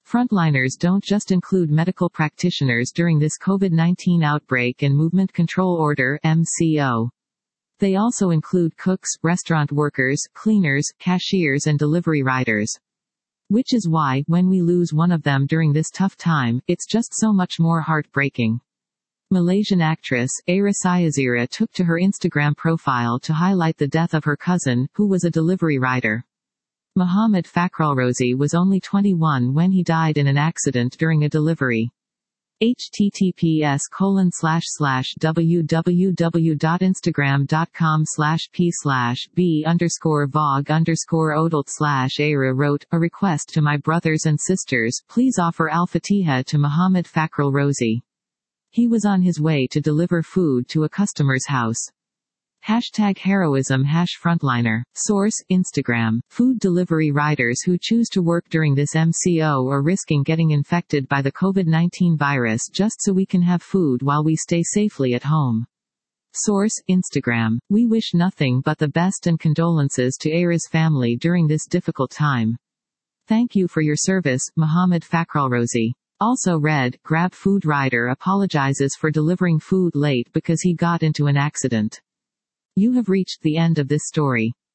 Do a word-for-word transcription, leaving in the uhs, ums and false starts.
Frontliners don't just include medical practitioners during this COVID nineteen outbreak and Movement Control Order (M C O). They also include cooks, restaurant workers, cleaners, cashiers and delivery riders. Which is why, when we lose one of them during this tough time, it's just so much more heartbreaking. Malaysian actress, Aira Syazira took to her Instagram profile to highlight the death of her cousin, who was a delivery rider. Muhammad Fakhrulrozi was only twenty-one when he died in an accident during a delivery. https colon slash slash www.instagram.com slash p slash b underscore vog underscore odalt slash Aira wrote, a request to my brothers and sisters, please offer al-Fatiha to Muhammad Fakhrulrozi. He was on his way to deliver food to a customer's house. Hashtag heroism hash frontliner. Source, Instagram. Food delivery riders who choose to work during this M C O are risking getting infected by the COVID nineteen virus just so we can have food while we stay safely at home. Source, Instagram. We wish nothing but the best and condolences to Aira's family during this difficult time. Thank you for your service, Muhammad Fakhrulrozi. Also read, Grab food rider apologizes for delivering food late because he got into an accident. You have reached the end of this story.